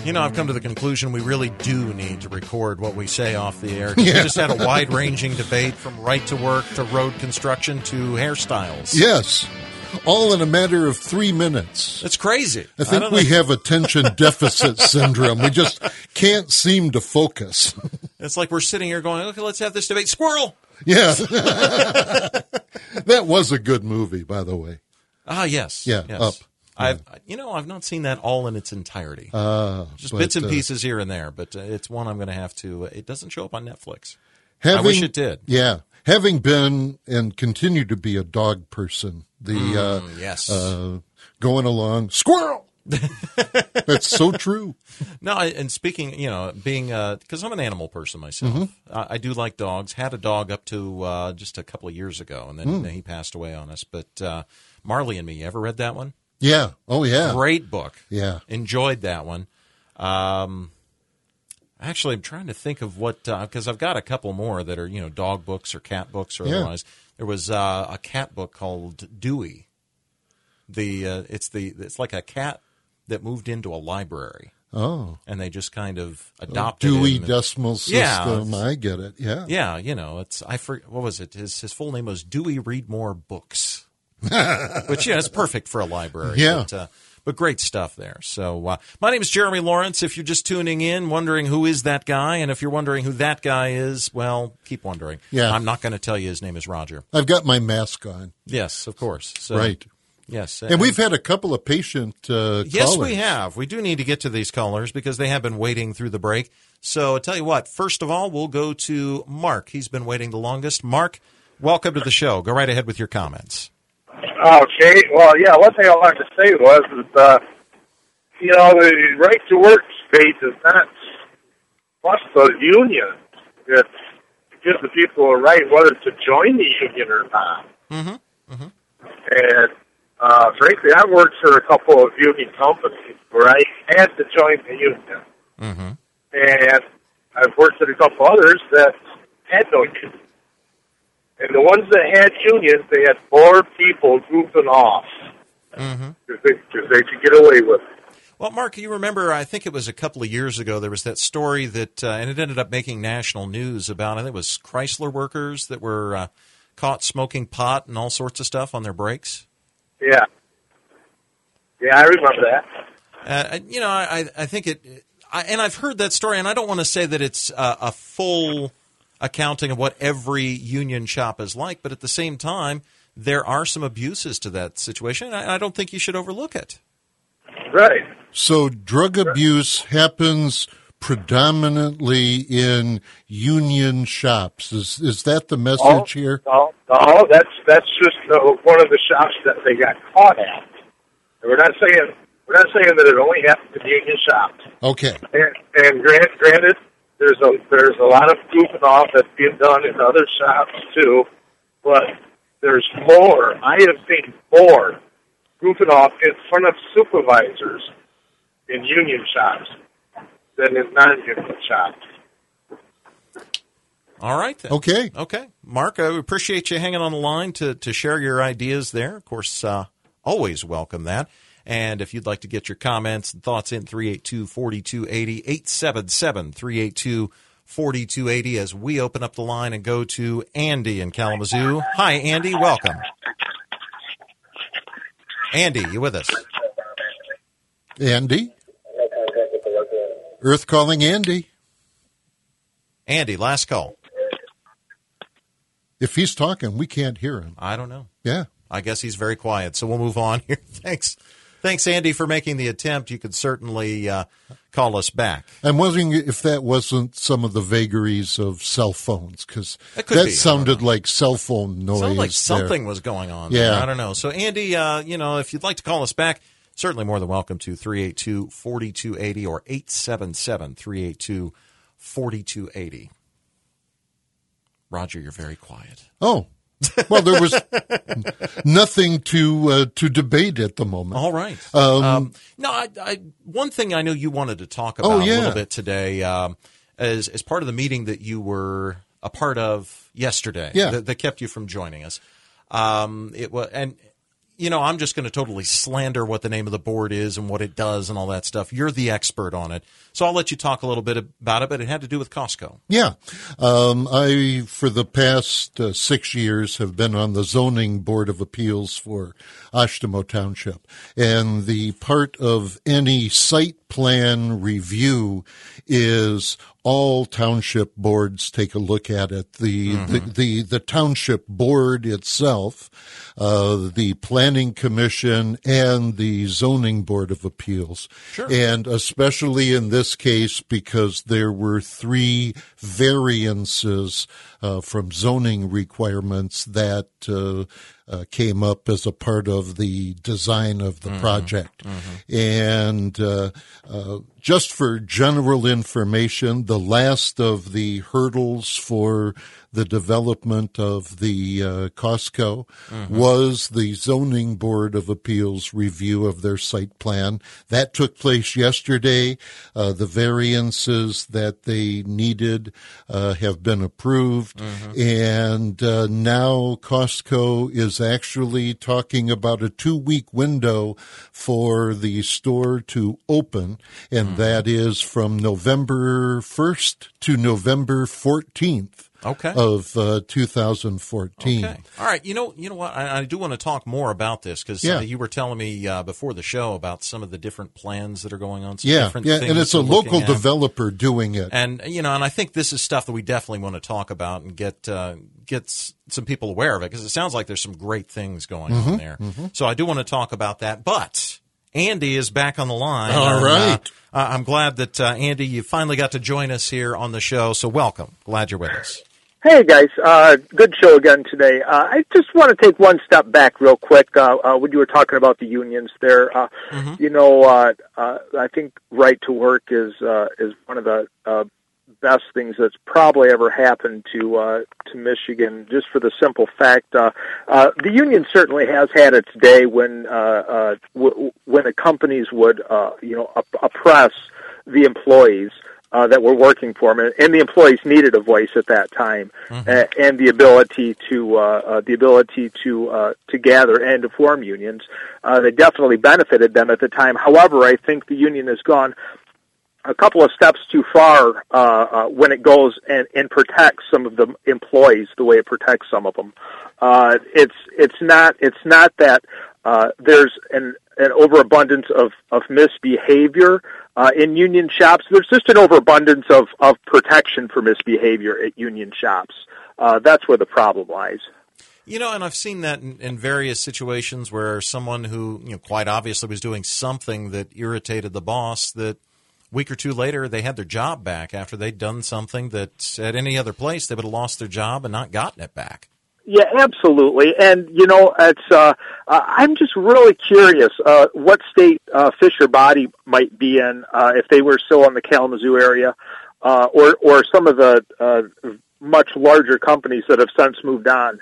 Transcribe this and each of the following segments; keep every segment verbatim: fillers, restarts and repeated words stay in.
You know, I've come to the conclusion we really do need to record what we say off the air. 'Cause Yeah. We just had a wide-ranging debate from right to work to road construction to hairstyles. Yes. All in a matter of three minutes. It's crazy. I think don't we know. have attention deficit syndrome. We just can't seem to focus. It's like we're sitting here going, okay, let's have this debate. Squirrel! Yeah. That was a good movie, by the way. Ah, yes. Yeah, yes. Up. I've, you know, I've not seen that all in its entirety. Uh, Just but, bits and uh, pieces here and there, but uh, it's one I'm going to have to. Uh, it doesn't show up on Netflix. Having, I wish it did. Yeah. Having been and continue to be a dog person, the Mm, uh, yes. uh, going along, squirrel! That's so true. No, I, and speaking, you know, being because I'm an animal person myself, Mm-hmm. I, I do like dogs. Had a dog up to uh, just a couple of years ago, and then Mm. he passed away on us. But uh, Marley and Me, you ever read that one? Yeah. Oh, yeah. Great book. Yeah. Enjoyed that one. Um, actually, I'm trying to think of what because I've got a couple more that are you know dog books or cat books or Yeah. otherwise. There was uh, a cat book called Dewey. The uh, it's the it's like a cat that moved into a library. Oh. And they just kind of adopted Dewey him. Decimal Yeah, System. it's- I get it. Yeah. Yeah, you know, it's I forget what was it? His his full name was Dewey Readmore Books, which yeah, it's perfect for a library. Yeah. but, uh, but great stuff there. So uh, my name is Jeremy Lawrence. If you're just tuning in, wondering who is that guy, and if you're wondering who that guy is, well, keep wondering. Yeah. I'm not going to tell you his name is Roger. I've got my mask on. Yes, of course. So, Right. Yes, And we've had a couple of patient uh, Yes, callers. we have. We do need to get to these callers because they have been waiting through the break. So I'll tell you what, first of all, we'll go to Mark. He's been waiting the longest. Mark, welcome to the show. Go right ahead with your comments. Okay. Well, yeah, one thing I wanted to say was that, uh, you know, the right to work state is not plus the union. It gives the people a right whether to join the union or not. Mm-hmm. Mm-hmm. And, uh, frankly, I've worked for a couple of union companies where I had to join the union. Mm-hmm. And I've worked at a couple others that had no union. And the ones that had unions, they had more people goofing off Mm-hmm. because they, 'cause they could get away with it. Well, Mark, you remember, I think it was a couple of years ago, there was that story that, uh, and it ended up making national news about, I think it was Chrysler workers that were uh, caught smoking pot and all sorts of stuff on their breaks. Yeah. Yeah, I remember that. Uh, you know, I, I think it, I, and I've heard that story, and I don't want to say that it's uh, a full accounting of what every union shop is like, but at the same time, there are some abuses to that situation, and I, I don't think you should overlook it. Right. So drug abuse happens predominantly in union shops. Is is that the message Oh, here? No, no, that's that's just uh, one of the shops that they got caught at. We're not saying we're not saying that it only happens in union shops. Okay. And, and grant, granted, there's a there's a lot of goofing off that's being done in other shops too, but there's more. I have seen more goofing off in front of supervisors in union shops than in non-union shops. All right, then. Okay. Okay. Mark, I appreciate you hanging on the line to, to share your ideas there. Of course, uh, always welcome that. And if you'd like to get your comments and thoughts in, three eight two, four two eight zero, eight seven seven, three eight two, four two eight zero as we open up the line and go to Andy in Kalamazoo. Hi, Andy. Welcome. Andy, you with us? Andy? Earth calling Andy. Andy, last call. If he's talking, we can't hear him. I don't know. Yeah. I guess he's very quiet, so we'll move on here. Thanks. Thanks, Andy, for making the attempt. You could certainly uh, call us back. I'm wondering if that wasn't some of the vagaries of cell phones, because That could that be. sounded like cell phone noise. Sounded like there. something was going on Yeah. there. I don't know. So, Andy, uh, you know, if you'd like to call us back, certainly more than welcome to three eight two, four two eight zero or eight seven seven, three eight two, four two eight zero. Roger, you're very quiet. Oh. Well, there was nothing to uh, to debate at the moment. All right. Um, Um, no, I, I, one thing I know you wanted to talk about Oh, a yeah. little bit today um, as, as part of the meeting that you were a part of yesterday Yeah. that, that kept you from joining us. Um, it was, and you know, I'm just going to totally slander what the name of the board is and what it does and all that stuff. You're the expert on it. So I'll let you talk a little bit about it, but it had to do with Costco. Yeah. Um, I, for the past uh, six years, have been on the Zoning Board of Appeals for Ashtemo Township. And the part of any site plan review is all township boards take a look at it. The mm-hmm. the, the, the township board itself, uh, the planning commission, and the zoning board of appeals. Sure. And especially in this case, because there were three variances uh, from zoning requirements that uh, uh, came up as a part of the design of the mm-hmm. project. Mm-hmm. And uh, uh, just for general information, the last of the hurdles for the development of the uh, Costco mm-hmm. was the Zoning Board of Appeals review of their site plan. That took place yesterday. Uh, the variances that they needed uh, have been approved. Mm-hmm. And uh, now Costco is actually talking about a two-week window for the store to open, and mm-hmm. that is from November first to November fourteenth. Okay. Of uh, two thousand fourteen. Okay. All right. You know, you know what? I, I do want to talk more about this because yeah. uh, you were telling me uh, before the show about some of the different plans that are going on. Some yeah, different yeah, things and it's a local developer doing it. And you know, and I think this is stuff that we definitely want to talk about and get uh, get s- some people aware of it because it sounds like there's some great things going mm-hmm, on there. Mm-hmm. So I do want to talk about that, but Andy is back on the line. All and, right. Uh, I'm glad that uh, Andy, you finally got to join us here on the show. So welcome. Glad you're with us. Hey guys, uh, good show again today. Uh, I just want to take one step back real quick, uh, uh, when you were talking about the unions there. Uh, mm-hmm. You know, uh, uh, I think right to work is, uh, is one of the, uh, best things that's probably ever happened to, uh, to Michigan, just for the simple fact, uh, uh, the union certainly has had its day when, uh, uh, w- when the companies would, uh, you know, op- oppress the employees. Uh, that were working for them, and the employees needed a voice at that time, mm-hmm. uh, and the ability to uh, uh, the ability to uh, to gather and to form unions. Uh, they definitely benefited them at the time. However, I think the union has gone a couple of steps too far uh, uh, when it goes and, and protects some of the employees the way it protects some of them. Uh, it's it's not it's not that uh, there's an an overabundance of, of misbehavior uh, in union shops. There's just an overabundance of, of protection for misbehavior at union shops. Uh, that's where the problem lies. You know, and I've seen that in, in various situations where someone who, you know, quite obviously was doing something that irritated the boss, that a week or two later they had their job back after they'd done something that at any other place they would have lost their job and not gotten it back. Yeah, absolutely. And, you know, it's, uh, uh, I'm just really curious, uh, what state, uh, Fisher Body might be in, uh, if they were still in the Kalamazoo area, uh, or, or some of the, uh, much larger companies that have since moved on.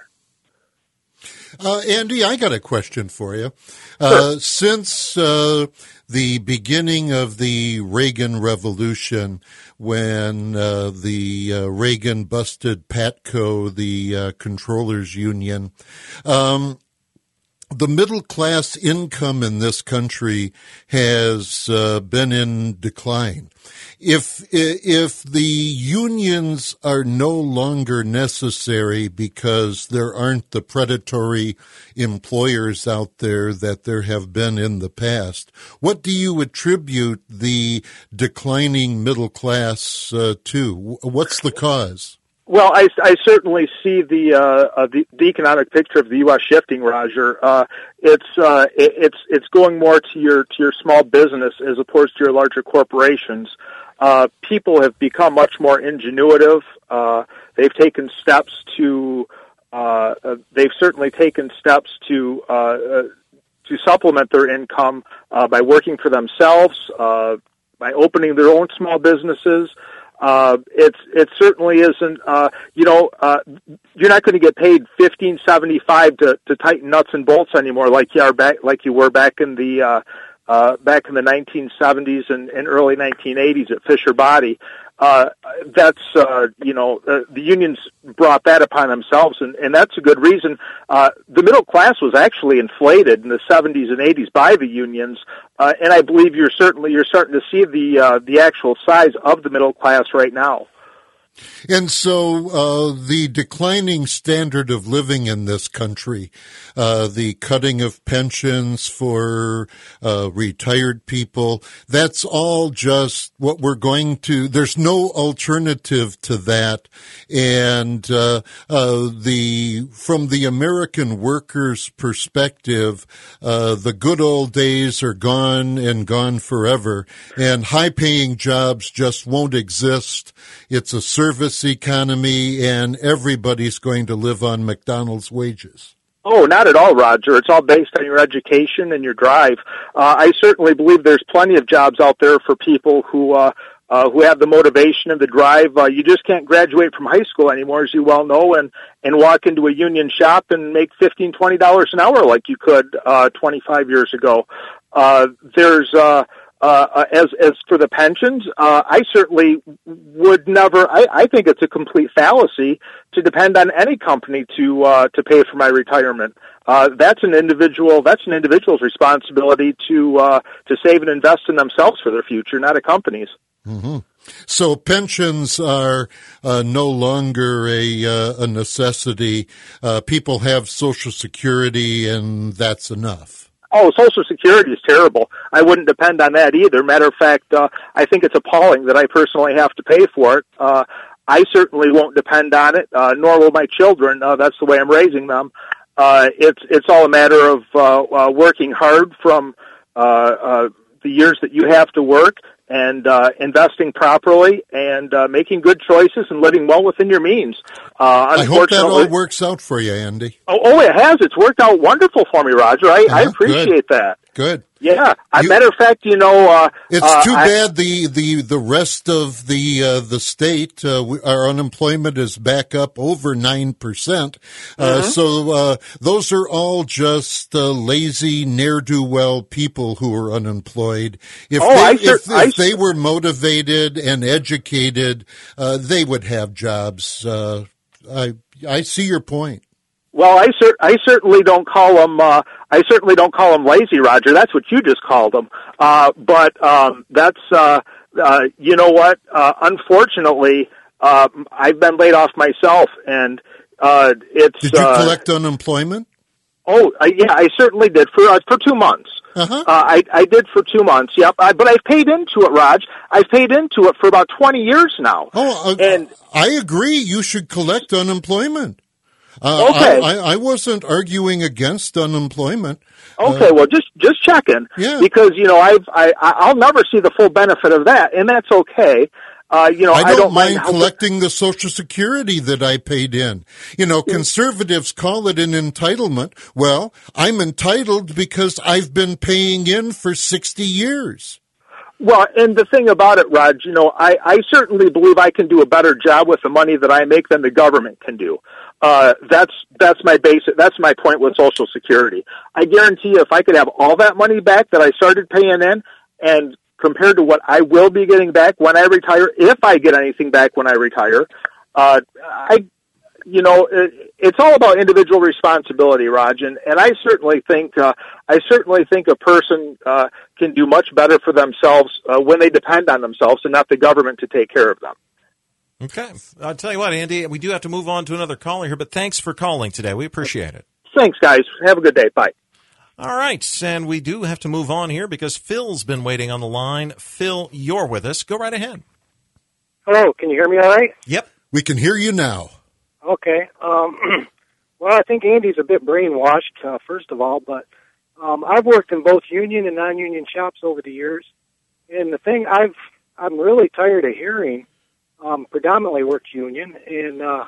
Uh, Andy, I got a question for you. Uh, sure. Since uh, the beginning of the Reagan Revolution, when uh, the uh, Reagan busted PATCO, the uh, controllers union, um, the middle class income in this country has uh, been in decline. If if the unions are no longer necessary because there aren't the predatory employers out there that there have been in the past, what do you attribute the declining middle class uh, to? What's the cause? Well, I, I certainly see the, uh, uh, the the economic picture of the U S shifting, Roger. Uh, it's uh, it, it's it's going more to your to your small business as opposed to your larger corporations. Uh, people have become much more ingenuitive. Uh, they've taken steps to uh, uh, they've certainly taken steps to uh, uh, to supplement their income uh, by working for themselves, uh, by opening their own small businesses. Uh, it's, it certainly isn't, uh, you know, uh, you're not going to get paid fifteen seventy-five to, to tighten nuts and bolts anymore like you are back, like you were back in the, uh, uh, back in the nineteen seventies and, and early nineteen eighties at Fisher Body. Uh, that's, uh, you know, uh, the unions brought that upon themselves, and, and that's a good reason. Uh, the middle class was actually inflated in the seventies and eighties by the unions, uh, and I believe you're certainly, you're starting to see the, uh, the actual size of the middle class right now. And so uh, the declining standard of living in this country, uh, the cutting of pensions for uh, retired people, that's all just what we're going to, there's no alternative to that. And uh, uh, the from the American worker's perspective, uh, the good old days are gone and gone forever, and high-paying jobs just won't exist. It's a service economy, and everybody's going to live on McDonald's wages. Oh, not at all, Roger. It's all based on your education and your drive. Uh, I certainly believe there's plenty of jobs out there for people who uh, uh, who have the motivation and the drive. Uh, you just can't graduate from high school anymore, as you well know, and, and walk into a union shop and make fifteen dollars, twenty dollars an hour like you could uh, twenty-five years ago. Uh, there's... Uh, Uh, as, as for the pensions, uh, I certainly would never, I, I think it's a complete fallacy to depend on any company to, uh, to pay for my retirement. Uh, that's an individual, that's an individual's responsibility to, uh, to save and invest in themselves for their future, not a company's. Mm-hmm. So pensions are uh, no longer a, uh, a necessity. Uh, people have Social Security, and that's enough. Oh, Social Security is terrible. I wouldn't depend on that either. Matter of fact, uh, I think it's appalling that I personally have to pay for it. Uh, I certainly won't depend on it, uh, nor will my children. Uh, that's the way I'm raising them. Uh, it's, it's all a matter of, uh, uh, working hard from, uh, uh, the years that you have to work, and uh, investing properly, and uh, making good choices, and living well within your means. Uh, I hope that all works out for you, Andy. Oh, oh, it has. It's worked out wonderful for me, Roger. I, uh-huh. I appreciate Good. that. Good. Yeah. As a matter of fact, you know, uh, it's uh, too I, bad the, the, the rest of the uh, the state, uh, we, our unemployment is back up over nine percent. Uh, mm-hmm. So uh, those are all just uh, lazy, ne'er-do-well people who are unemployed. If oh, they, I if, cer- if they were motivated and educated, uh, they would have jobs. Uh, I I see your point. Well, I, cer- I certainly don't call them. Uh, I certainly don't call them lazy, Roger. That's what you just called them. Uh, but um, that's uh, uh, you know what? Uh, unfortunately, uh, I've been laid off myself, and uh, it's. Did you uh, collect unemployment? Oh, I, yeah, I certainly did for uh, for two months. Uh-huh. Uh, I I did for two months. Yep, I, but I've paid into it, Raj. I've paid into it for about twenty years now. Oh, uh, and I agree. You should collect unemployment. Uh, okay. I, I, I wasn't arguing against unemployment. Okay, uh, well, just just checking. Yeah. Because you know, I've I I'll never see the full benefit of that, and that's okay. Uh, you know, I don't, I don't mind, mind collecting the Social Security that I paid in. You know, yeah. Conservatives call it an entitlement. Well, I'm entitled because I've been paying in for sixty years. Well, and the thing about it, Raj, you know, I, I certainly believe I can do a better job with the money that I make than the government can do. Uh, that's, that's my basic, that's my point with Social Security. I guarantee you if I could have all that money back that I started paying in, and compared to what I will be getting back when I retire, if I get anything back when I retire, uh, I, you know, it, it's all about individual responsibility, Raj, and, and I certainly think, uh, I certainly think a person, uh, can do much better for themselves, uh, when they depend on themselves and not the government to take care of them. Okay. I'll tell you what, Andy, we do have to move on to another caller here, but thanks for calling today. We appreciate it. Thanks, guys. Have a good day. Bye. All right. And we do have to move on here because Phil's been waiting on the line. Phil, you're with us. Go right ahead. Hello. Can you hear me all right? Yep. We can hear you now. Okay. Um, well, I think Andy's a bit brainwashed, uh, first of all, but um, I've worked in both union and non-union shops over the years, and the thing I've, I'm really tired of hearing, um, predominantly worked union, and uh,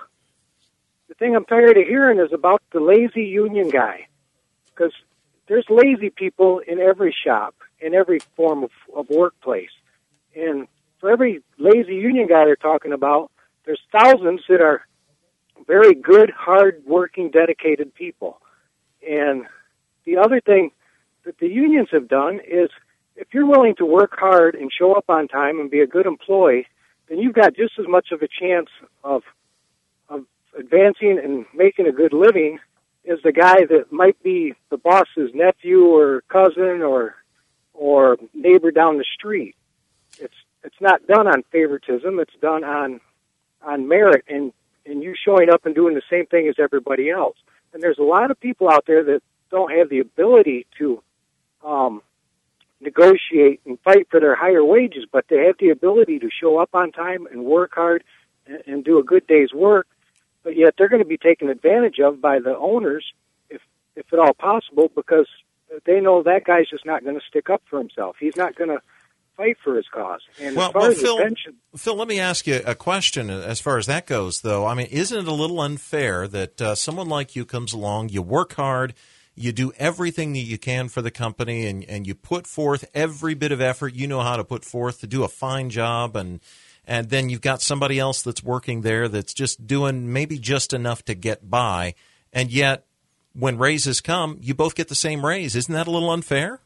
the thing I'm tired of hearing is about the lazy union guy, because there's lazy people in every shop, in every form of, of workplace, and for every lazy union guy they're talking about, there's thousands that are very good, hard-working, dedicated people. And the other thing that the unions have done is if you're willing to work hard and show up on time and be a good employee, then you've got just as much of a chance of of advancing and making a good living as the guy that might be the boss's nephew or cousin or or neighbor down the street. It's it's not done on favoritism. It's done on on merit and, and you showing up and doing the same thing as everybody else. And there's a lot of people out there that don't have the ability to um, negotiate and fight for their higher wages, but they have the ability to show up on time and work hard and, and do a good day's work, but yet they're going to be taken advantage of by the owners, if if at all possible, because they know that guy's just not going to stick up for himself. He's not going to fight for his cause. And well, as far well as Phil, pension, Phil, let me ask you a question as far as that goes, though. I mean, isn't it a little unfair that uh, someone like you comes along, you work hard, you do everything that you can for the company, and, and you put forth every bit of effort you know how to put forth to do a fine job, and and then you've got somebody else that's working there that's just doing maybe just enough to get by, and yet when raises come, you both get the same raise. Isn't that a little unfair?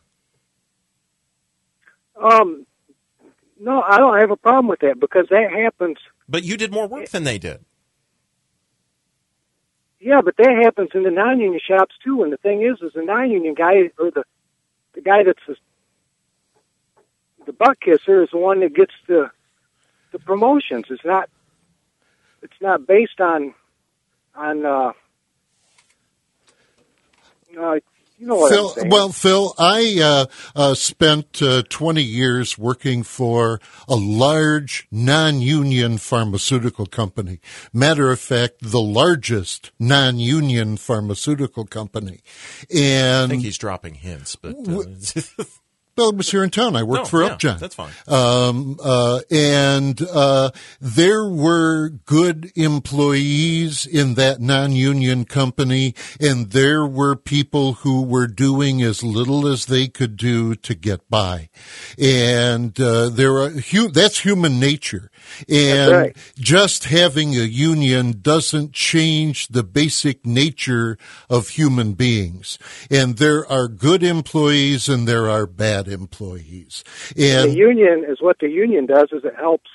Um, no, I don't have a problem with that because that happens. But you did more work than they did. Yeah, but that happens in the non-union shops too. And the thing is, is the non-union guy or the the guy that's the, the butt kisser is the one that gets the the promotions. It's not it's not based on on uh, uh you know what Phil, I'm saying. well, Phil, I uh, uh, spent uh, twenty years working for a large non-union pharmaceutical company. Matter of fact, the largest non-union pharmaceutical company. And I think he's dropping hints, but uh, well, it was here in town. I worked no, for yeah, Upjohn. That's fine. Um, uh, and uh, there were good employees in that non-union company, and there were people who were doing as little as they could do to get by. And uh, there are hu- that's human nature. And right. Just having a union doesn't change the basic nature of human beings. And there are good employees and there are bad employees. And the union is what the union does is it helps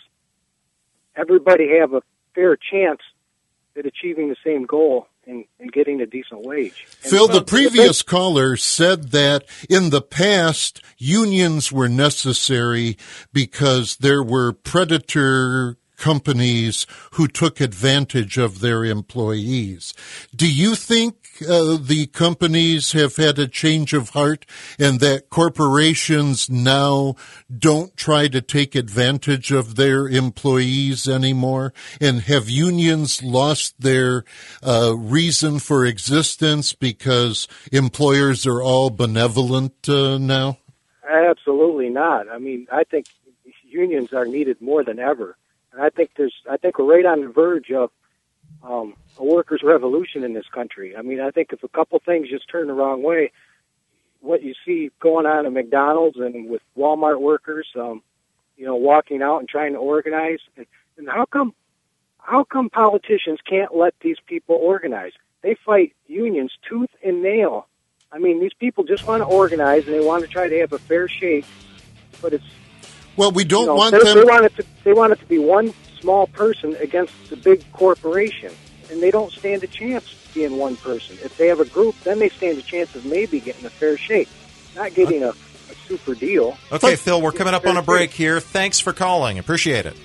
everybody have a fair chance at achieving the same goal and, and getting a decent wage. And Phil, so, the previous caller said that in the past, unions were necessary because there were predator companies who took advantage of their employees. Do you think uh, the companies have had a change of heart and that corporations now don't try to take advantage of their employees anymore? And have unions lost their uh, reason for existence because employers are all benevolent uh, now? Absolutely not. I mean, I think unions are needed more than ever. And I think there's, I think we're right on the verge of um, a workers' revolution in this country. I mean, I think if a couple things just turn the wrong way, what you see going on at McDonald's and with Walmart workers, um, you know, walking out and trying to organize, and, and how come, how come politicians can't let these people organize? They fight unions tooth and nail. I mean, these people just want to organize and they want to try to have a fair shake, but it's. Well, we don't you know, want they, them. They want, it to, they want it to be one small person against the big corporation, and they don't stand a chance being one person. If they have a group, then they stand a chance of maybe getting a fair shake, not getting a, a super deal. Okay, Phil, we're coming up on a break here. Thanks for calling. Appreciate it.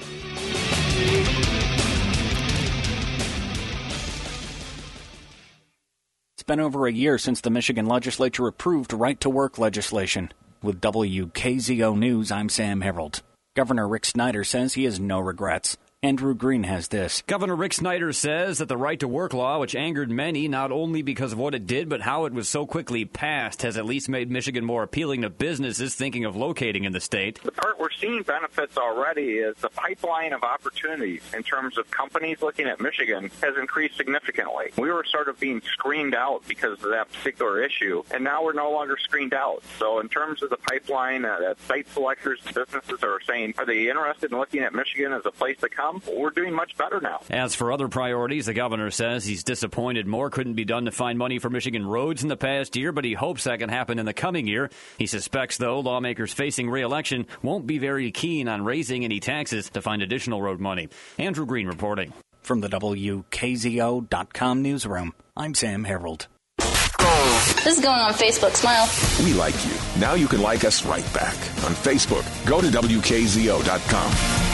It's been over a year since the Michigan legislature approved right-to-work legislation. With W K Z O News, I'm Sam Harold. Governor Rick Snyder says he has no regrets. Andrew Green has this. Governor Rick Snyder says that the right-to-work law, which angered many not only because of what it did, but how it was so quickly passed, has at least made Michigan more appealing to businesses thinking of locating in the state. The part we're seeing benefits already is the pipeline of opportunities in terms of companies looking at Michigan has increased significantly. We were sort of being screened out because of that particular issue, and now we're no longer screened out. So in terms of the pipeline, uh, that site selectors, businesses are saying, are they interested in looking at Michigan as a place to come? some. We're doing much better now. As for other priorities, the governor says he's disappointed more couldn't be done to find money for Michigan roads in the past year, but he hopes that can happen in the coming year. He suspects, though, lawmakers facing re-election won't be very keen on raising any taxes to find additional road money. Andrew Green reporting. From the W K Z O dot com newsroom, I'm Sam Harold. This is going on Facebook. Smile. We like you. Now you can like us right back. On Facebook, go to W K Z O dot com.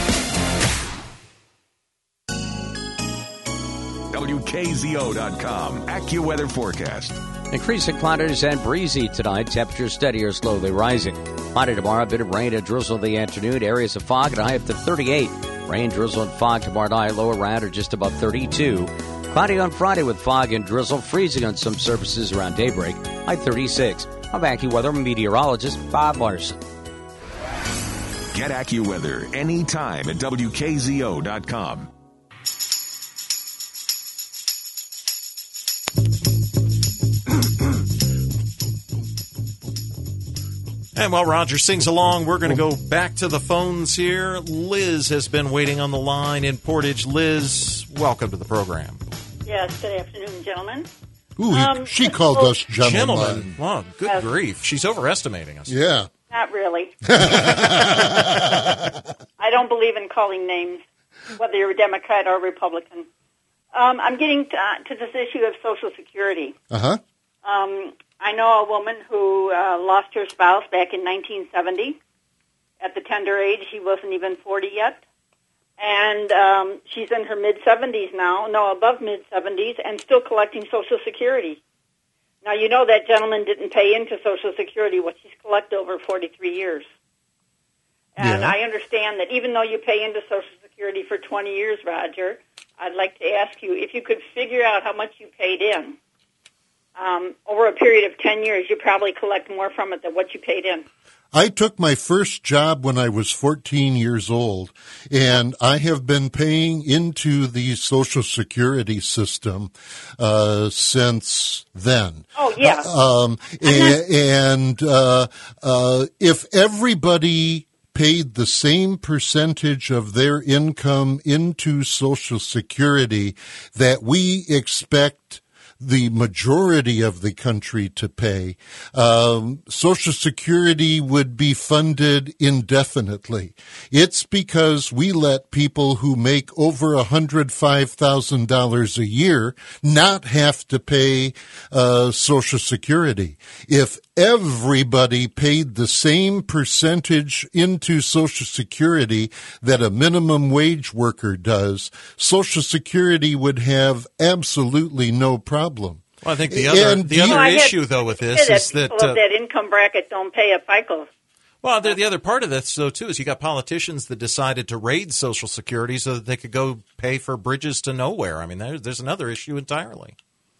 W K Z O dot com. AccuWeather forecast. Increasing cloudiness and breezy tonight. Temperatures steady or slowly rising. Cloudy tomorrow. A bit of rain and drizzle in the afternoon. Areas of fog at a high up to thirty-eight. Rain, drizzle, and fog tomorrow night. Low around or just above thirty-two. Cloudy on Friday with fog and drizzle. Freezing on some surfaces around daybreak. High thirty-six. I'm AccuWeather meteorologist Bob Larson. Get AccuWeather anytime at W K Z O dot com. And while Roger sings along, we're going to go back to the phones here. Liz has been waiting on the line in Portage. Liz, welcome to the program. Yes, good afternoon, gentlemen. Ooh, um, she called us gentlemen. Gentlemen. Wow, good Yes. grief. She's overestimating us. Yeah. Not really. I don't believe in calling names, whether you're a Democrat or a Republican. Um, I'm getting to, uh, to this issue of Social Security. Uh-huh. Um, I know a woman who uh, lost her spouse back in nineteen seventy. At the tender age, he wasn't even forty yet. And um, she's in her mid-seventies now, no, above mid-seventies, and still collecting Social Security. Now, you know that gentleman didn't pay into Social Security what she's collected over forty-three years. And Yeah. I understand that even though you pay into Social Security for twenty years, Roger, I'd like to ask you if you could figure out how much you paid in. Um, over a period of ten years, you probably collect more from it than what you paid in. I took my first job when I was fourteen years old, and I have been paying into the Social Security system uh, since then. Oh, yeah. Uh, um, and and uh, uh, if everybody paid the same percentage of their income into Social Security that we expect the majority of the country to pay, um, Social Security would be funded indefinitely. It's because we let people who make over one hundred five thousand dollars a year not have to pay uh, Social Security. If everybody paid the same percentage into Social Security that a minimum wage worker does, Social Security would have absolutely no problem. Well, I think the other And the do other you- I had issue, though, with this said is that people uh, of that income bracket don't pay a FICA. well, the, the other part of this, though, too, is you got politicians that decided to raid Social Security so that they could go pay for bridges to nowhere. I mean, there's there's another issue entirely.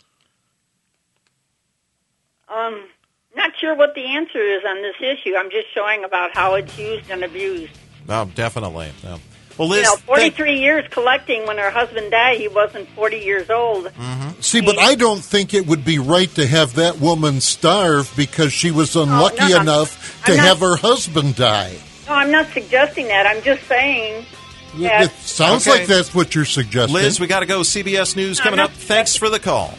Um, not sure what the answer is on this issue. I'm just showing about how it's used and abused. Oh, definitely. No. Well, Liz, You know, thank- forty-three years collecting when her husband died, he wasn't forty years old. See, but I don't think it would be right to have that woman starve because she was unlucky no, no. enough to I'm not- have her husband die. No, I'm not suggesting that. I'm just saying that. It sounds Okay. like that's what you're suggesting. Liz, we got to go. C B S News coming I'm up. not- Thanks for the call.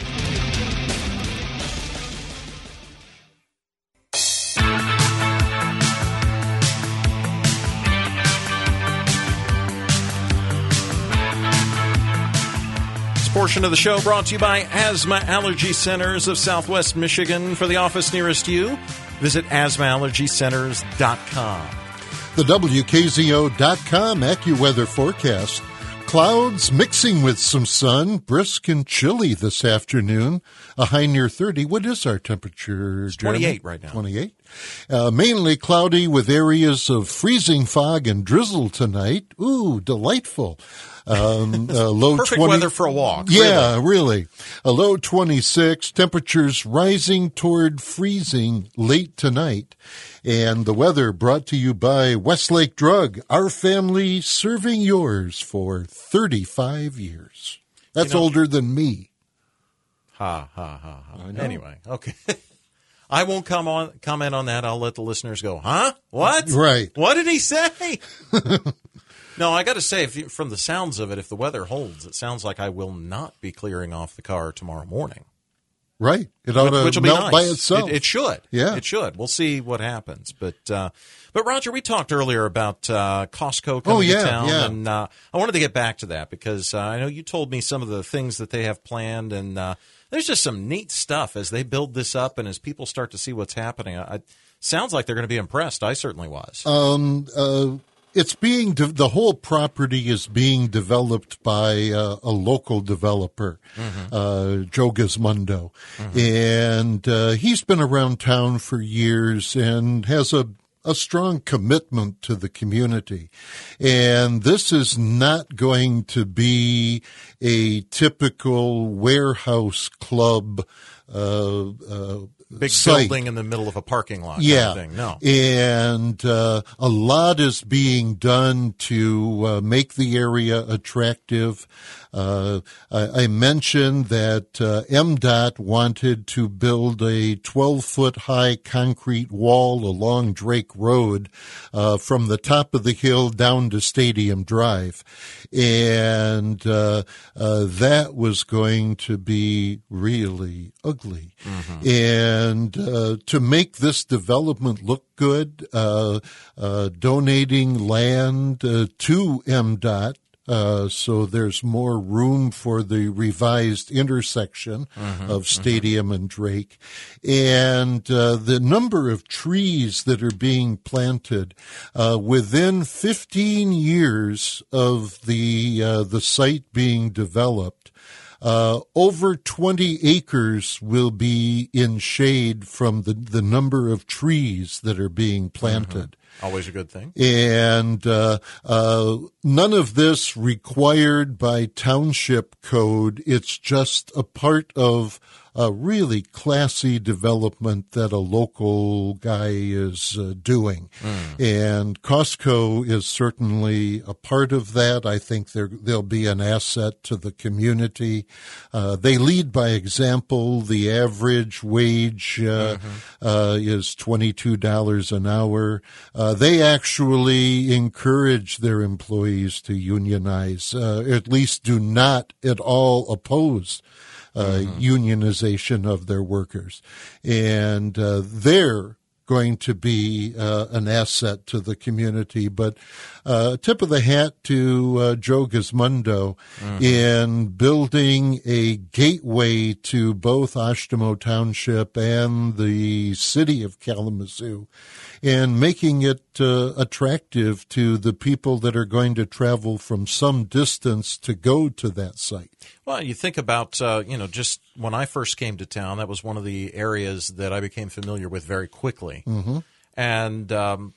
Portion of the show brought to you by Asthma Allergy Centers of Southwest Michigan. For the office nearest you, visit asthma allergy centers dot com. The W K Z O dot com AccuWeather forecast. Clouds mixing with some sun, brisk and chilly this afternoon. A high near thirty. What is our temperature, It's Jeremy? twenty-eight right now. twenty-eight. Uh, mainly cloudy with areas of freezing fog and drizzle tonight. Ooh, delightful. Um, uh, low Perfect twenty weather for a walk. Yeah, really. A low twenty-six. Temperatures rising toward freezing late tonight. And the weather brought to you by Westlake Drug, our family serving yours for thirty-five years. That's You know- older than me. Ha, ha, ha, ha. I know. Anyway, okay. I won't come on, comment on that. I'll let the listeners go, huh? What? Right. What did he say? No, I got to say, if you, from the sounds of it, if the weather holds, it sounds like I will not be clearing off the car tomorrow morning. Right. It ought to Which will melt be nice. by itself. It, it should. Yeah. It should. We'll see what happens. But, uh, but Roger, we talked earlier about uh, Costco coming oh, yeah, to town, yeah. and uh, I wanted to get back to that because uh, I know you told me some of the things that they have planned, and uh, there's just some neat stuff as they build this up and as people start to see what's happening. I, it sounds like they're going to be impressed. I certainly was. Um. Uh, It's being de- the whole property is being developed by uh, a local developer, mm-hmm. uh, Joe Gizmondo, mm-hmm. and uh, he's been around town for years and has a a strong commitment to the community. And this is not going to be a typical warehouse club uh, uh Big site. Building in the middle of a parking lot. Yeah. Kind of thing. No. And uh, a lot is being done to uh, make the area attractive. Uh, I, I mentioned that uh, M DOT wanted to build a twelve-foot high concrete wall along Drake Road uh, from the top of the hill down to Stadium Drive. And uh, uh, that was going to be really ugly. Mm-hmm. And uh, to make this development look good, uh, uh, donating land uh, to M DOT, Uh, so there's more room for the revised intersection mm-hmm, of Stadium mm-hmm. and Drake. And uh, the number of trees that are being planted uh, within fifteen years of the uh, the site being developed, Uh, over twenty acres will be in shade from the, the number of trees that are being planted. Mm-hmm. Always a good thing. And uh, uh, none of this required by township code. It's just a part of a really classy development that a local guy is uh, doing. Mm. And Costco is certainly a part of that. I think they'll be an asset to the community. Uh, they lead by example. The average wage uh, mm-hmm. uh, is twenty-two dollars an hour. Uh, they actually encourage their employees to unionize, uh, at least do not at all oppose Uh, mm-hmm. unionization of their workers. And uh, they're going to be uh, an asset to the community. But uh, tip of the hat to uh, Joe Gizmondo mm-hmm. in building a gateway to both Ashtimo Township and the city of Kalamazoo, and making it uh, attractive to the people that are going to travel from some distance to go to that site. Well, you think about, uh, you know, just when I first came to town, that was one of the areas that I became familiar with very quickly. Mm-hmm. And um,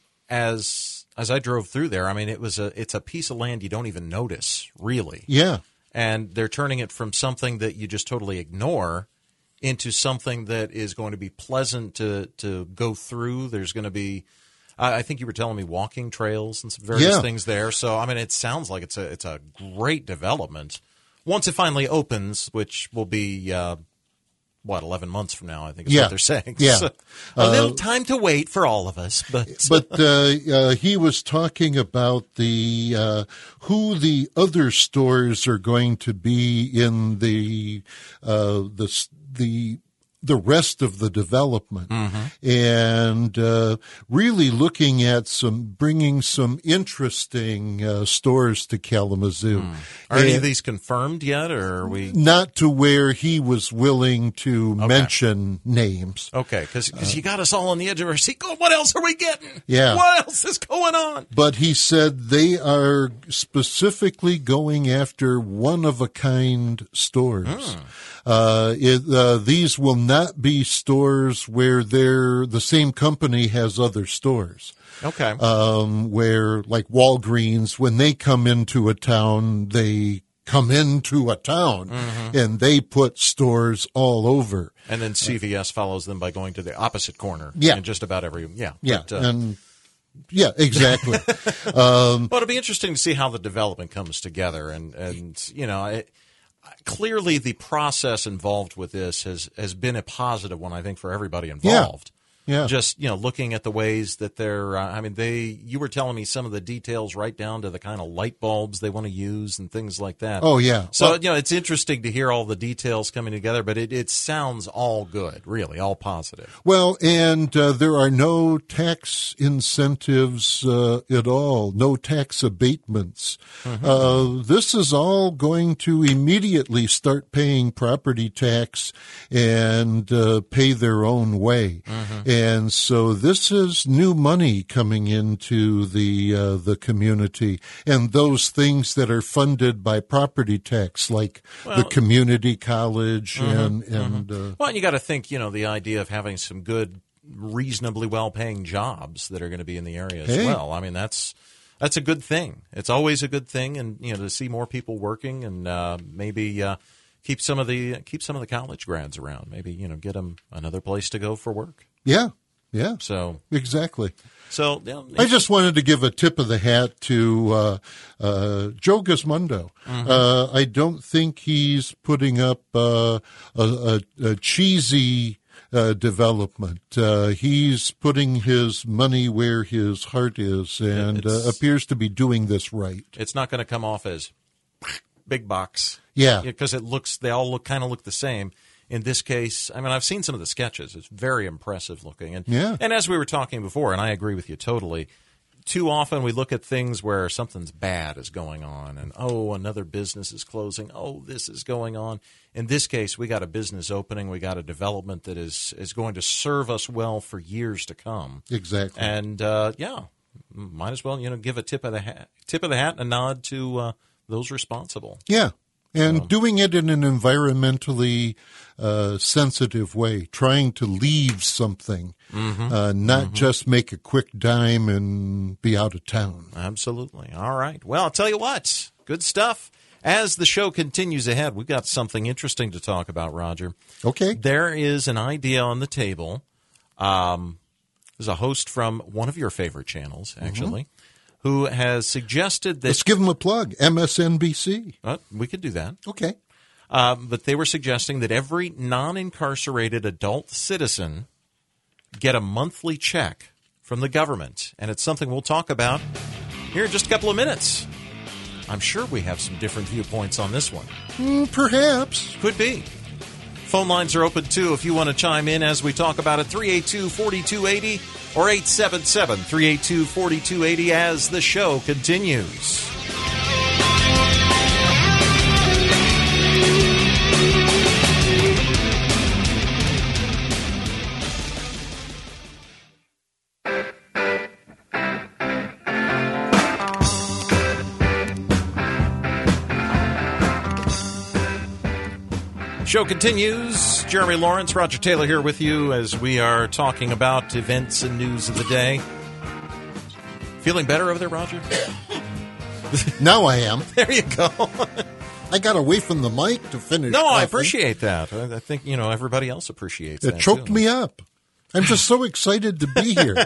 as as I drove through there, I mean, it was a it's a piece of land you don't even notice, really. Yeah. And they're turning it from something that you just totally ignore into something that is going to be pleasant to, to go through. There's going to be, I think you were telling me, walking trails and some various yeah. things there. So, I mean, it sounds like it's a it's a great development. Once it finally opens, which will be, uh, what, eleven months from now, I think is yeah. what they're saying. Yeah. So, a little uh, time to wait for all of us. But but uh, uh, he was talking about the uh, who the other stores are going to be in the uh, the the the rest of the development, mm-hmm. and uh, really looking at some, bringing some interesting uh, stores to Kalamazoo. Mm. Are and any of these confirmed yet, or are we? Not to where he was willing to okay. mention names. Okay, because uh, you got us all on the edge of our seat. What else are we getting? Yeah. What else is going on? But he said they are specifically going after one-of-a-kind stores. Mm. Uh, it, uh, these will not be stores where they're, the same company has other stores. Okay. Um, where, like Walgreens, when they come into a town, they come into a town mm-hmm. and they put stores all over. And then C V S follows them by going to the opposite corner. Yeah. In just about every, yeah. Yeah. But, uh, and yeah, exactly. um, well, it'll be interesting to see how the development comes together. And, and you know, it, clearly the process involved with this has, has been a positive one, I think, for everybody involved. Yeah. Just, you know, looking at the ways that they're, uh, I mean, they, you were telling me some of the details right down to the kind of light bulbs they want to use and things like that. Oh, yeah. So, well, you know, it's interesting to hear all the details coming together, but it, it sounds all good, really, all positive. Well, and uh, there are no tax incentives uh, at all, no tax abatements. Mm-hmm. Uh, this is all going to immediately start paying property tax and uh, pay their own way. Mm-hmm. And so this is new money coming into the uh, the community, and those things that are funded by property tax, like well, the community college mm-hmm, and and mm-hmm. uh, well, and you got to think, you know, the idea of having some good, reasonably well-paying jobs that are going to be in the area as hey. well. I mean, that's that's a good thing. It's always a good thing, and you know, to see more people working and uh, maybe. Uh, Keep some of the keep some of the college grads around. Maybe, you know, get them another place to go for work. Yeah, yeah. So exactly. So you know, I just wanted to give a tip of the hat to uh, uh, Joe Gismondo. Mm-hmm. Uh, I don't think he's putting up uh, a, a, a cheesy uh, development. Uh, he's putting his money where his heart is, and uh, appears to be doing this right. It's not going to come off as big box. Yeah. Because it looks, they all look kind of look the same. In this case, I mean, I've seen some of the sketches. It's very impressive looking. And, yeah. and as we were talking before, and I agree with you totally, too often we look at things where something's bad is going on and, oh, another business is closing. Oh, this is going on. In this case, we got a business opening. We got a development that is, is going to serve us well for years to come. Exactly. And, uh, yeah, might as well, you know, give a tip of the hat, tip of the hat and a nod to uh, those responsible. Yeah. And so. Doing it in an environmentally uh, sensitive way, trying to leave something, mm-hmm. uh, not mm-hmm. just make a quick dime and be out of town. Absolutely. All right. Well, I'll tell you what, good stuff. As the show continues ahead, we've got something interesting to talk about, Roger. Okay. There is an idea on the table. Um, there's a host from one of your favorite channels, actually. Mm-hmm. Who has suggested that... Let's give them a plug, M S N B C. Uh, we could do that. Okay. Um, but they were suggesting that every non-incarcerated adult citizen get a monthly check from the government. And it's something we'll talk about here in just a couple of minutes. I'm sure we have some different viewpoints on this one. Mm, perhaps. Could be. Phone lines are open, too, if you want to chime in as we talk about it. three eight two, four two eight zero or eight seven seven, three eight two, four two eight zero as the show continues. Show continues. Jeremy Lawrence, Roger Taylor here with you as we are talking about events and news of the day. Feeling better over there, Roger? Now I am. There you go. I got away from the mic to finish. No, coughing. I appreciate that. I think, you know, everybody else appreciates it that. It choked too. me up. I'm just so excited to be here.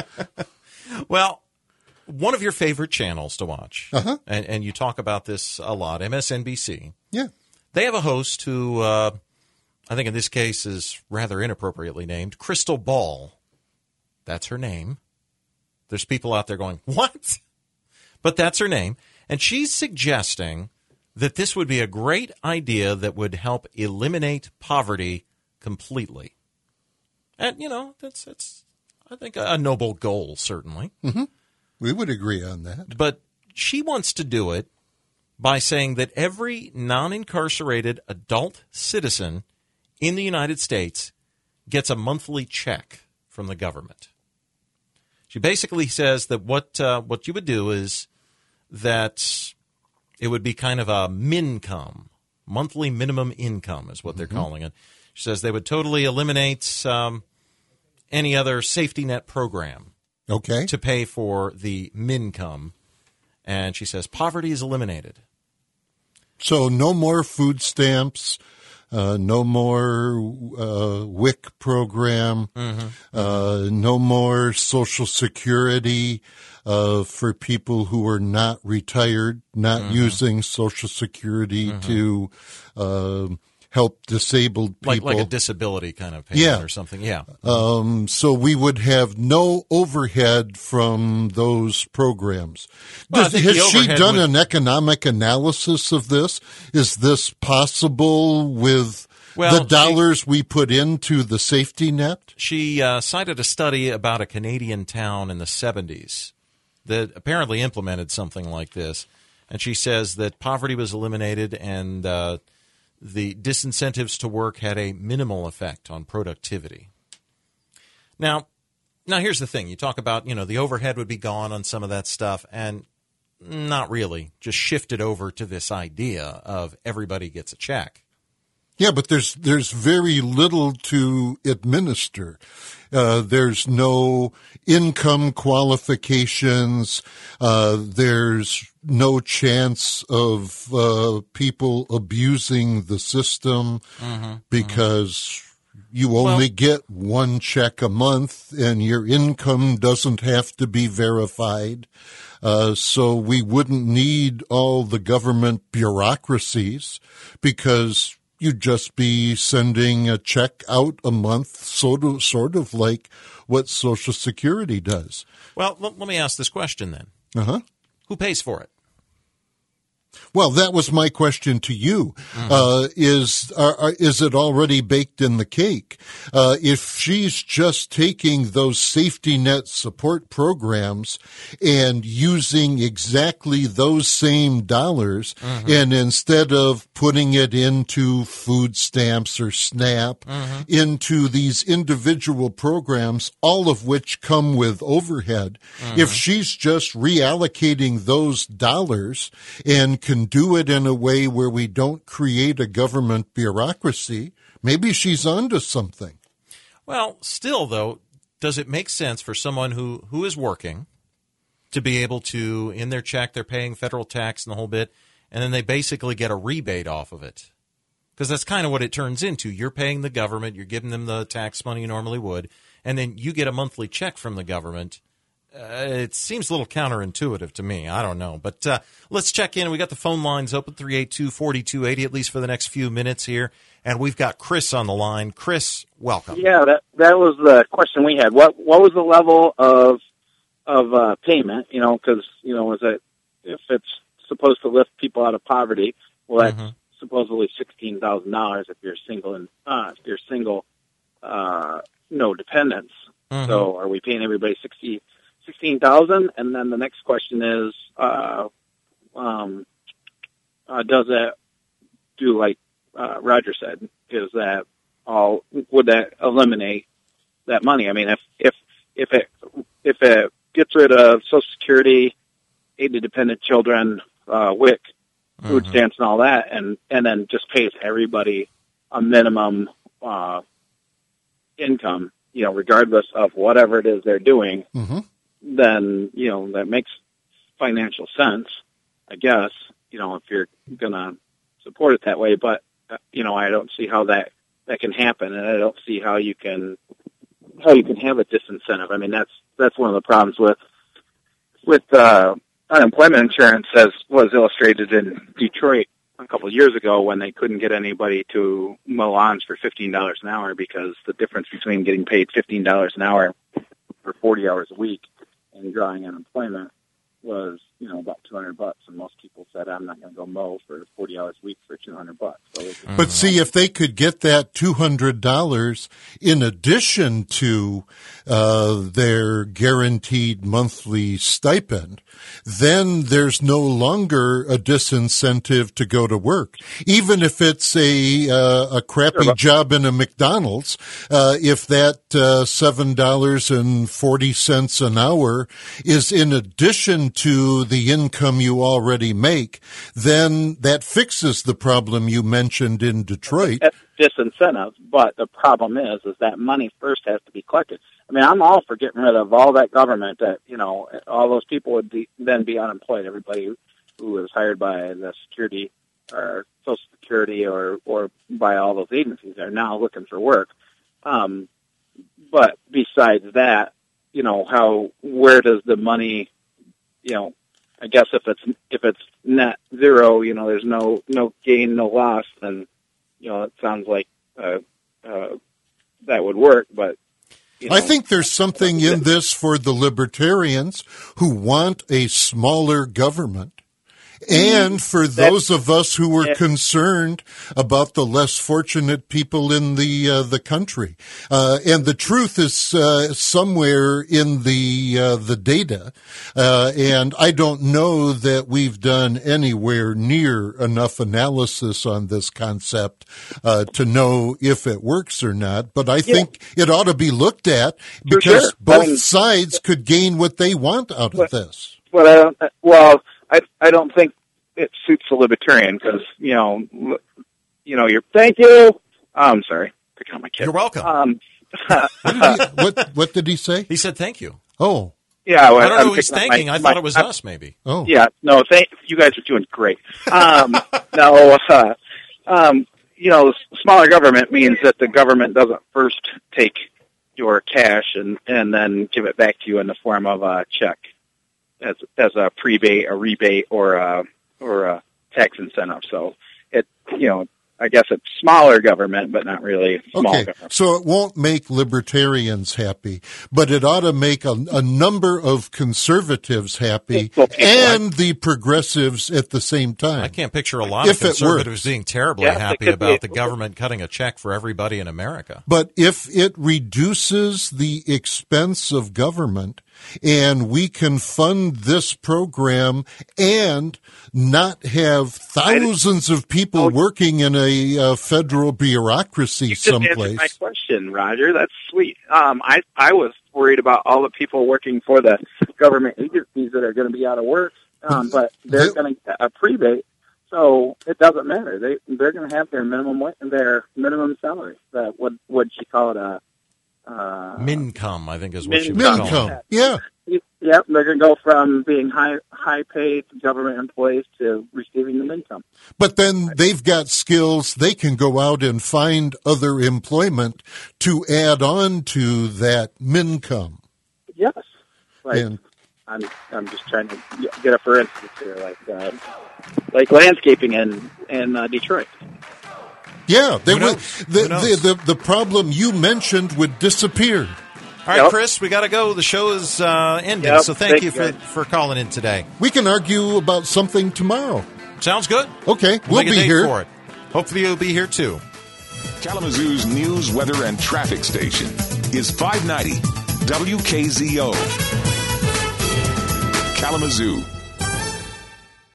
Well, one of your favorite channels to watch, uh-huh. and, and you talk about this a lot, M S N B C. Yeah. They have a host who, uh, I think in this case is rather inappropriately named, Crystal Ball. That's her name. There's people out there going, what? But that's her name. And she's suggesting that this would be a great idea that would help eliminate poverty completely. And, you know, that's, that's I think, a noble goal, certainly. Mm-hmm. We would agree on that. But she wants to do it by saying that every non-incarcerated adult citizen in the United States gets a monthly check from the government. She basically says that what uh, what you would do is that it would be kind of a mincome, monthly minimum income is what mm-hmm. they're calling it. She says they would totally eliminate um, any other safety net program okay. to pay for the mincome. And she says poverty is eliminated. So no more food stamps, uh, no more uh, W I C program, mm-hmm. uh, no more Social Security uh, for people who are not retired, not mm-hmm. using Social Security mm-hmm. to uh, help disabled people. Like, like a disability kind of payment yeah. or something, yeah. Um, so we would have no overhead from those programs. Well, Does, I think has the she overhead done would- an economic analysis of this? Is this possible with Well, the she- dollars we put into the safety net? She uh, cited a study about a Canadian town in the seventies that apparently implemented something like this. And she says that poverty was eliminated and uh, the disincentives to work had a minimal effect on productivity. Now, now here's the thing. You talk about, you know, the overhead would be gone on some of that stuff, and not really. Just shifted over to this idea of everybody gets a check. Yeah, but there's there's very little to administer. Uh, there's no income qualifications. Uh, there's no chance of uh, people abusing the system Mm-hmm. because you only Well- get one check a month and your income doesn't have to be verified. Uh, so we wouldn't need all the government bureaucracies because you'd just be sending a check out a month, sort of, sort of like what Social Security does. Well, l- let me ask this question then. Uh-huh. Who pays for it? Well, that was my question to you. Mm-hmm. Uh, is are, are, is it already baked in the cake? Uh, if she's just taking those safety net support programs and using exactly those same dollars, Mm-hmm. and instead of putting it into food stamps or SNAP, Mm-hmm. into these individual programs, all of which come with overhead, Mm-hmm. if she's just reallocating those dollars and can do it in a way where we don't create a government bureaucracy, maybe she's onto something. Well, still, though, does it make sense for someone who, who is working to be able to, in their check, they're paying federal tax and the whole bit, and then they basically get a rebate off of it? Because that's kind of what it turns into. You're paying the government, you're giving them the tax money you normally would, and then you get a monthly check from the government. Uh, it seems a little counterintuitive to me. I don't know. But uh, let's check in. We got the phone lines open, three eight two, four two eight zero, at least for the next few minutes here. And we've got Chris on the line. Chris, welcome. Yeah, that that was the question we had. What what was the level of of uh, payment? You know, because you know, is it if it's supposed to lift people out of poverty? Well, that's Mm-hmm. supposedly sixteen thousand dollars if you're single and uh, if you're single, uh, no dependents. Mm-hmm. So, are we paying everybody sixty? Sixteen thousand, and then the next question is, uh, um, uh, does that do like uh, Roger said? Is that all? Would that eliminate that money? I mean, if if if it if it gets rid of Social Security, aid to dependent children, uh, W I C, food Mhm. stamps, and all that, and and then just pays everybody a minimum uh, income, you know, regardless of whatever it is they're doing. Mm-hmm. Then, you know, that makes financial sense, I guess, you know, if you're going to support it that way. But, uh, you know, I don't see how that, that can happen, and I don't see how you can, how you can have a disincentive. I mean, that's, that's one of the problems with, with, uh, unemployment insurance, as was illustrated in Detroit a couple of years ago when they couldn't get anybody to mow lawns for fifteen dollars an hour because the difference between getting paid fifteen dollars an hour for forty hours a week and drawing unemployment was, you know, about two hundred bucks. And most people said, I'm not going to go mow for forty hours a week for two hundred bucks. So it's, But see, if they could get that two hundred dollars in addition to uh, their guaranteed monthly stipend, then there's no longer a disincentive to go to work. Even if it's a uh, a crappy Sure. job in a McDonald's, uh, if that uh, seven dollars and forty cents an hour is in addition to the income you already make, then that fixes the problem you mentioned in Detroit. that's disincentive. But the problem is, is that money first has to be collected. I mean, I'm all for getting rid of all that government that, you know, all those people would be, then be unemployed. Everybody who was hired by the security or Social Security or, or by all those agencies are now looking for work. Um, but besides that, you know, how, where does the money, you know, I guess if it's, if it's net zero, you know, there's no, no gain, no loss, then, you know, it sounds like uh, uh, that would work, but you know, I think there's something in this for the libertarians who want a smaller government. And for those of us who were concerned about the less fortunate people in the uh, the country, uh, and the truth is uh, somewhere in the uh, the data, uh, and I don't know that we've done anywhere near enough analysis on this concept uh, to know if it works or not. But I think yeah. it ought to be looked at because sure. both I mean, sides could gain what they want out but, of this. But I don't, well. I I don't think it suits the libertarian because you know you know you're. Thank you. Oh, I'm sorry, picking up my kid. You're welcome. Um, what, did he, what what did he say? He said thank you. Oh, yeah. Well, I don't know I'm who he's thanking. My, I thought my, it was I'm, us, maybe. Oh, yeah. No, thank you guys are doing great. Um, no, uh, um, you know, smaller government means that the government doesn't first take your cash and and then give it back to you in the form of a check. As as a prebate, a rebate, or a or a tax incentive. So it, you know, I guess it's smaller government, but not really small okay. government. So it won't make libertarians happy, but it ought to make a, a number of conservatives happy and the progressives at the same time. I can't picture a lot if of conservatives being terribly yes, happy about the government cutting a check for everybody in America. But if it reduces the expense of government, and we can fund this program and not have thousands of people working in a uh, federal bureaucracy you just someplace. Answered my question, Roger. That's sweet. Um, I I was worried about all the people working for the government agencies that are going to be out of work, um, but they're going to get a prebate, so it doesn't matter. They they're going to have their minimum their minimum salary. That what would she call it a Uh, Mincome, I think is what she was Mincome. calling it. Yeah. Yep, they're going to go from being high high paid government employees to receiving the income. But then they've got skills. They can go out and find other employment to add on to that mincome. Yes. Like, and, I'm I'm just trying to get a for instance here, like uh, like landscaping in in uh, Detroit. Yeah, they would, the, Who knows? the, the, the problem you mentioned would disappear. All right, Yep. Chris, we got to go. The show is uh, ending, Yep, so thank, thank you you, for, guys. for calling in today. We can argue about something tomorrow. Sounds good. Okay, We'll, we'll make a be date here. for it. Hopefully you'll be here, too. Kalamazoo's news, weather, and traffic station is five ninety W K Z O. Kalamazoo.